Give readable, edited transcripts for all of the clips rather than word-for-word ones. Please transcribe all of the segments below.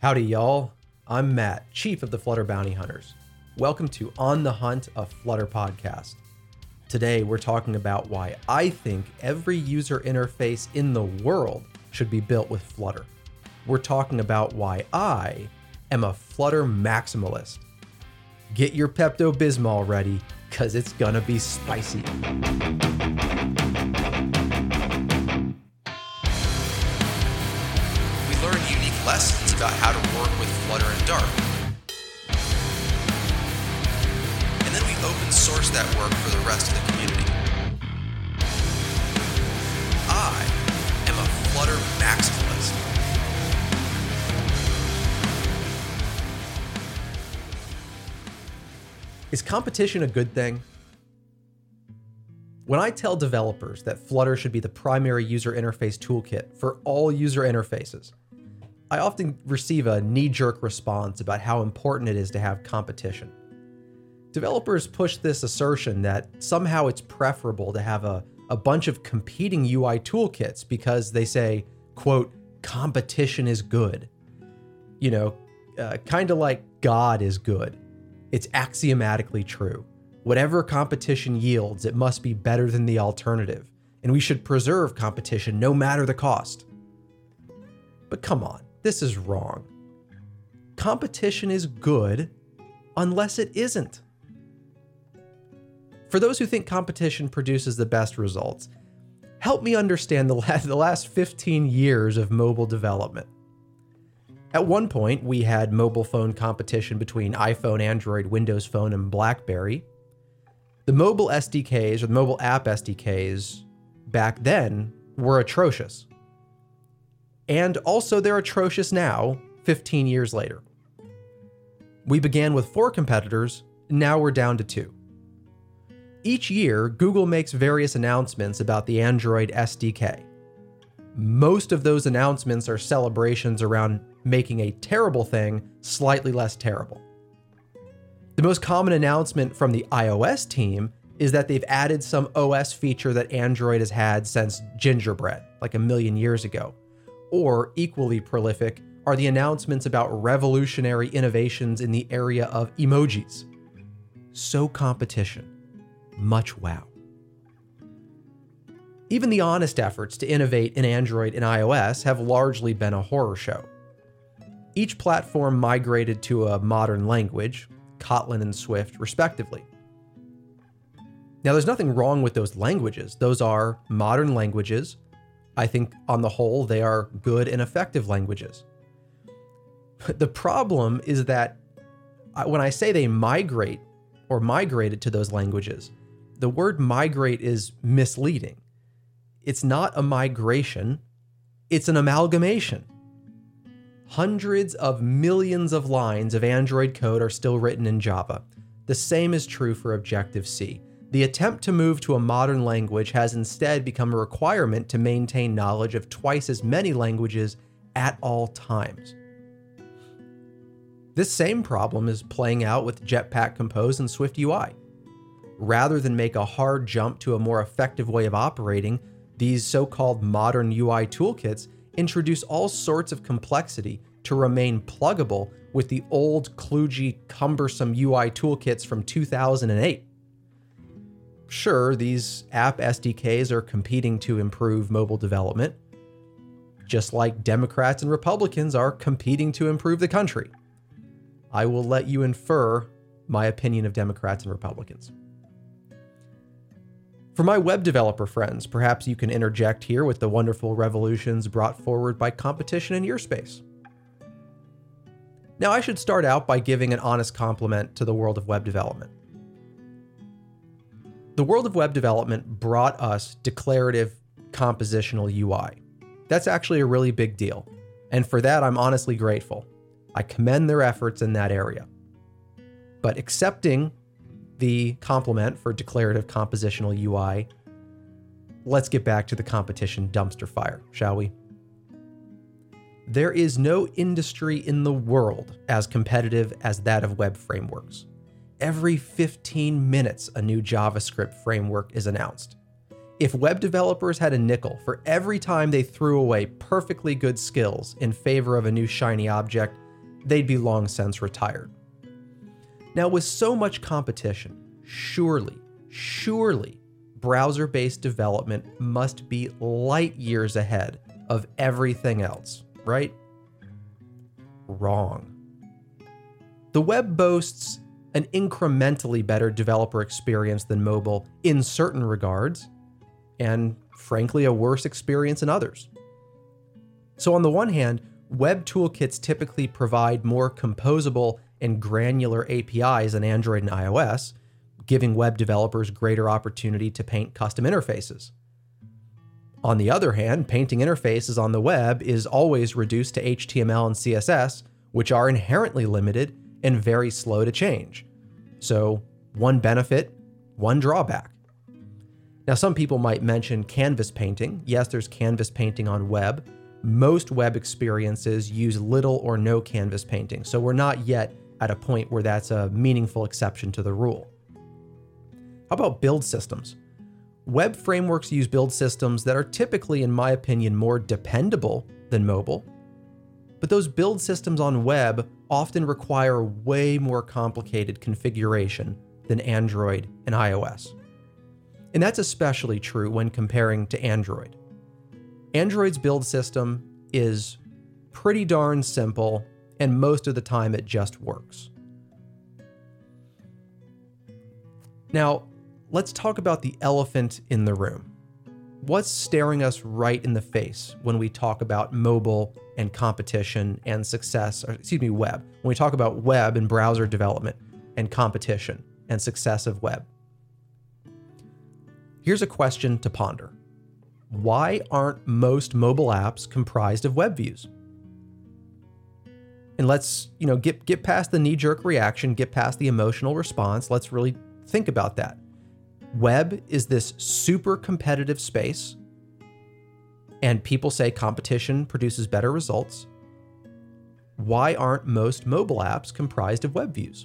Howdy, y'all. I'm Matt, Chief of the Flutter Bounty Hunters. Welcome to On the Hunt, a Flutter podcast. Today, we're talking about why I think every user interface in the world should be built with Flutter. We're talking about why I am a Flutter maximalist. Get your Pepto-Bismol ready, because it's gonna be spicy. We learn unique lessons about how to work with Flutter and Dart. And then we open source that work for the rest of the community. I am a Flutter maximalist. Is competition a good thing? When I tell developers that Flutter should be the primary user interface toolkit for all user interfaces, I often receive a knee-jerk response about how important it is to have competition. Developers push this assertion that somehow it's preferable to have a bunch of competing UI toolkits because they say, quote, competition is good. You know, kind of like God is good. It's axiomatically true. Whatever competition yields, it must be better than the alternative, and we should preserve competition no matter the cost. But come on, this is wrong. Competition is good unless it isn't. For those who think competition produces the best results, help me understand the last 15 years of mobile development. At one point, we had mobile phone competition between iPhone, Android, Windows Phone, and BlackBerry. The mobile SDKs, or the mobile app SDKs, back then were atrocious. And also they're atrocious now, 15 years later. We began with 4 competitors, now we're down to 2. Each year, Google makes various announcements about the Android SDK. Most of those announcements are celebrations around making a terrible thing slightly less terrible. The most common announcement from the iOS team is that they've added some OS feature that Android has had since Gingerbread, like a million years ago. Or, equally prolific, are the announcements about revolutionary innovations in the area of emojis. So competition. Much wow. Even the honest efforts to innovate in Android and iOS have largely been a horror show. Each platform migrated to a modern language, Kotlin and Swift, respectively. Now, there's nothing wrong with those languages. Those are modern languages. I think, on the whole, they are good and effective languages. The problem is that when I say they migrate or migrated to those languages, the word migrate is misleading. It's not a migration, it's an amalgamation. Hundreds of millions of lines of Android code are still written in Java. The same is true for Objective-C. The attempt to move to a modern language has instead become a requirement to maintain knowledge of twice as many languages at all times. This same problem is playing out with Jetpack Compose and Swift UI. Rather than make a hard jump to a more effective way of operating, these so-called modern UI toolkits introduce all sorts of complexity to remain pluggable with the old, kludgy, cumbersome UI toolkits from 2008. Sure, these app SDKs are competing to improve mobile development, just like Democrats and Republicans are competing to improve the country. I will let you infer my opinion of Democrats and Republicans. For my web developer friends, perhaps you can interject here with the wonderful revolutions brought forward by competition in your space. Now, I should start out by giving an honest compliment to the world of web development. The world of web development brought us declarative compositional UI. That's actually a really big deal, and for that I'm honestly grateful. I commend their efforts in that area. But accepting the compliment for declarative compositional UI, let's get back to the competition dumpster fire, shall we? There is no industry in the world as competitive as that of web frameworks. Every 15 minutes, a new JavaScript framework is announced. If web developers had a nickel for every time they threw away perfectly good skills in favor of a new shiny object, they'd be long since retired. Now, with so much competition, surely, browser-based development must be light years ahead of everything else, right? Wrong. The web boasts an incrementally better developer experience than mobile in certain regards, and frankly, a worse experience in others. So on the one hand, web toolkits typically provide more composable and granular APIs than Android and iOS, giving web developers greater opportunity to paint custom interfaces. On the other hand, painting interfaces on the web is always reduced to HTML and CSS, which are inherently limited and very slow to change. So, one benefit, one drawback. Now, some people might mention canvas painting. Yes, there's canvas painting on web. Most web experiences use little or no canvas painting, so we're not yet at a point where that's a meaningful exception to the rule. How about build systems? Web frameworks use build systems that are typically, in my opinion, more dependable than mobile. But those build systems on web often require way more complicated configuration than Android and iOS. And that's especially true when comparing to Android. Android's build system is pretty darn simple, and most of the time it just works. Now, let's talk about the elephant in the room. What's staring us right in the face when we talk about mobile and competition and success, web. When we talk about web and browser development and competition and success of web. Here's a question to ponder. Why aren't most mobile apps comprised of web views? And let's, get past the knee-jerk reaction, get past the emotional response. Let's really think about that. Web is this super competitive space, and people say competition produces better results. Why aren't most mobile apps comprised of web views?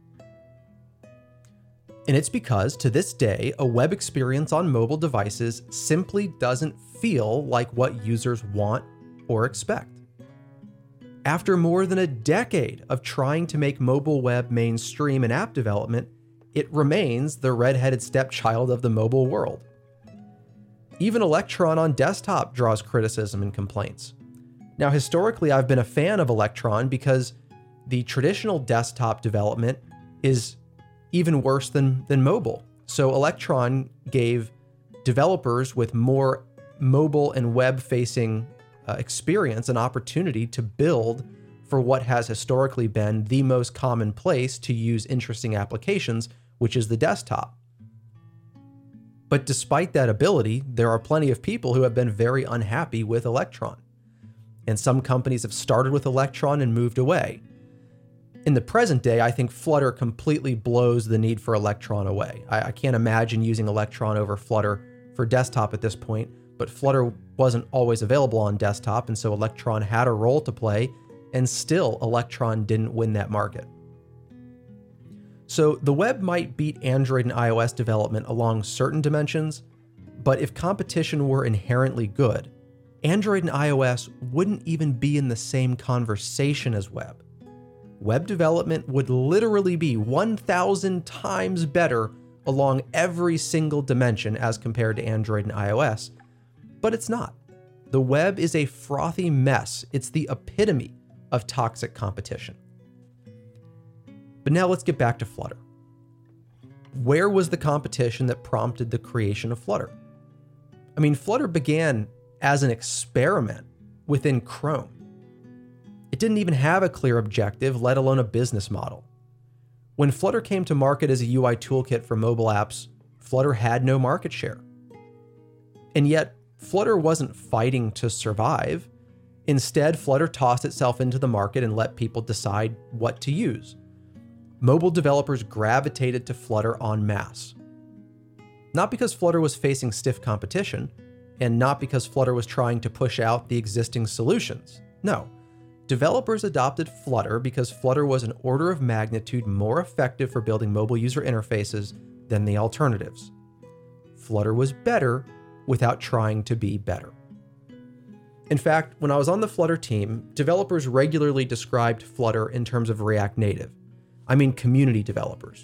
And it's because, to this day, a web experience on mobile devices simply doesn't feel like what users want or expect. After more than a decade of trying to make mobile web mainstream in app development, it remains the red-headed stepchild of the mobile world. Even Electron on desktop draws criticism and complaints. Now, historically, I've been a fan of Electron because the traditional desktop development is even worse than mobile. So Electron gave developers with more mobile and web-facing experience an opportunity to build for what has historically been the most common place to use interesting applications, which is the desktop. But despite that ability, there are plenty of people who have been very unhappy with Electron. And some companies have started with Electron and moved away. In the present day, I think Flutter completely blows the need for Electron away. I can't imagine using Electron over Flutter for desktop at this point, but Flutter wasn't always available on desktop, and so Electron had a role to play, and still Electron didn't win that market. So the web might beat Android and iOS development along certain dimensions, but if competition were inherently good, Android and iOS wouldn't even be in the same conversation as web. Web development would literally be 1,000 times better along every single dimension as compared to Android and iOS, but it's not. The web is a frothy mess. It's the epitome of toxic competition. But now let's get back to Flutter. Where was the competition that prompted the creation of Flutter? I mean, Flutter began as an experiment within Chrome. It didn't even have a clear objective, let alone a business model. When Flutter came to market as a UI toolkit for mobile apps, Flutter had no market share. And yet, Flutter wasn't fighting to survive. Instead, Flutter tossed itself into the market and let people decide what to use. Mobile developers gravitated to Flutter en masse. Not because Flutter was facing stiff competition, and not because Flutter was trying to push out the existing solutions. No. Developers adopted Flutter because Flutter was an order of magnitude more effective for building mobile user interfaces than the alternatives. Flutter was better without trying to be better. In fact, when I was on the Flutter team, developers regularly described Flutter in terms of React Native. I mean community developers.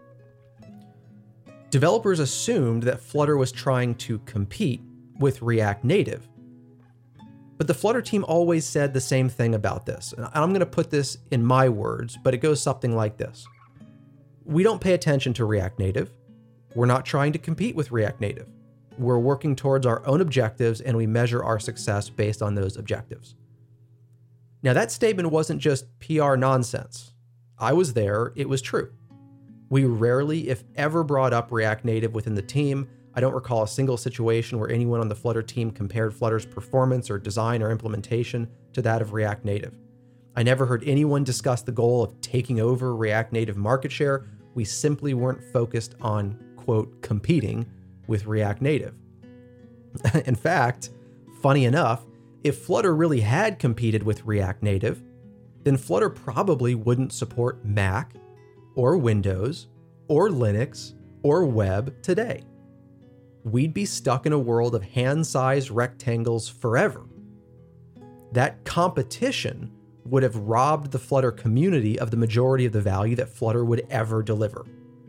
Developers assumed that Flutter was trying to compete with React Native. But the Flutter team always said the same thing about this. And I'm going to put this in my words, but it goes something like this. We don't pay attention to React Native. We're not trying to compete with React Native. We're working towards our own objectives, and we measure our success based on those objectives. Now, that statement wasn't just PR nonsense. I was there. It was true. We rarely, if ever, brought up React Native within the team. I don't recall a single situation where anyone on the Flutter team compared Flutter's performance or design or implementation to that of React Native. I never heard anyone discuss the goal of taking over React Native market share. We simply weren't focused on, quote, competing with React Native. In fact, funny enough, if Flutter really had competed with React Native, then Flutter probably wouldn't support Mac or Windows or Linux or web today. We'd be stuck in a world of hand-sized rectangles forever. That competition would have robbed the Flutter community of the majority of the value that Flutter would ever deliver.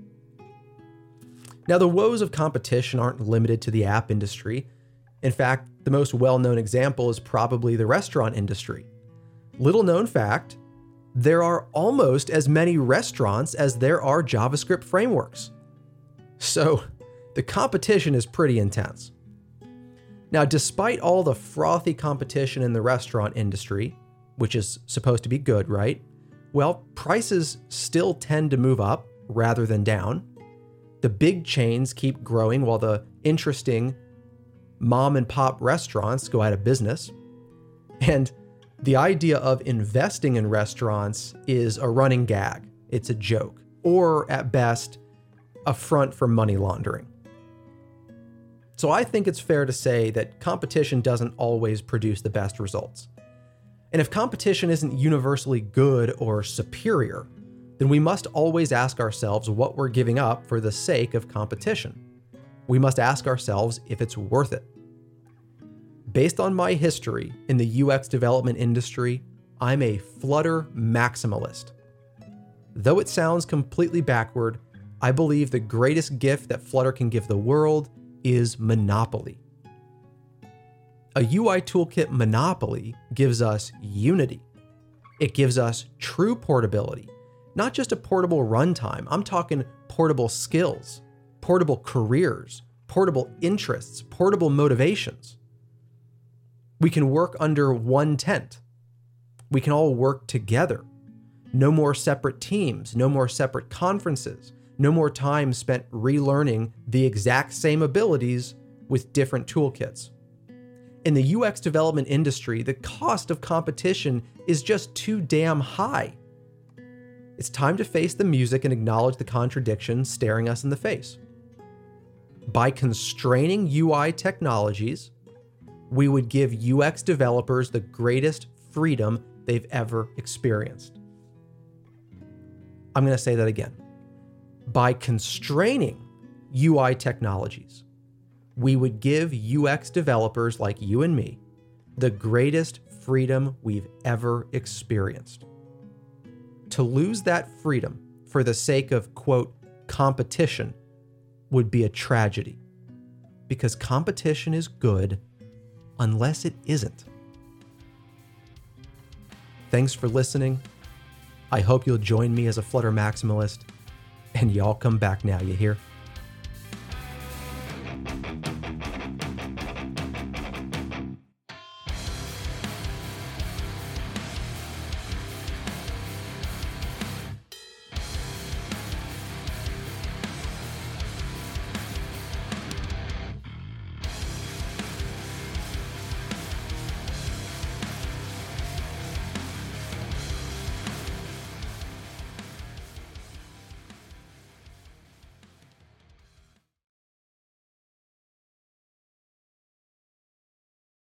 Now, the woes of competition aren't limited to the app industry. In fact, the most well-known example is probably the restaurant industry. Little known fact, there are almost as many restaurants as there are JavaScript frameworks. So, the competition is pretty intense. Now, despite all the frothy competition in the restaurant industry, which is supposed to be good, right? Well, prices still tend to move up rather than down. The big chains keep growing while the interesting mom and pop restaurants go out of business. And the idea of investing in restaurants is a running gag. It's a joke, or at best, a front for money laundering. So I think it's fair to say that competition doesn't always produce the best results. And if competition isn't universally good or superior, then we must always ask ourselves what we're giving up for the sake of competition. We must ask ourselves if it's worth it. Based on my history in the UX development industry, I'm a Flutter maximalist. Though it sounds completely backward, I believe the greatest gift that Flutter can give the world is monopoly. A UI toolkit monopoly gives us unity. It gives us true portability, not just a portable runtime. I'm talking portable skills, portable careers, portable interests, portable motivations. We can work under one tent. We can all work together. No more separate teams, no more separate conferences, no more time spent relearning the exact same abilities with different toolkits. In the UX development industry, the cost of competition is just too damn high. It's time to face the music and acknowledge the contradiction staring us in the face. By constraining UI technologies, we would give UX developers the greatest freedom they've ever experienced. I'm going to say that again. By constraining UI technologies, we would give UX developers like you and me the greatest freedom we've ever experienced. To lose that freedom for the sake of, quote, competition would be a tragedy, because competition is good unless it isn't. Thanks for listening. I hope you'll join me as a Flutter maximalist, and y'all come back now, you hear?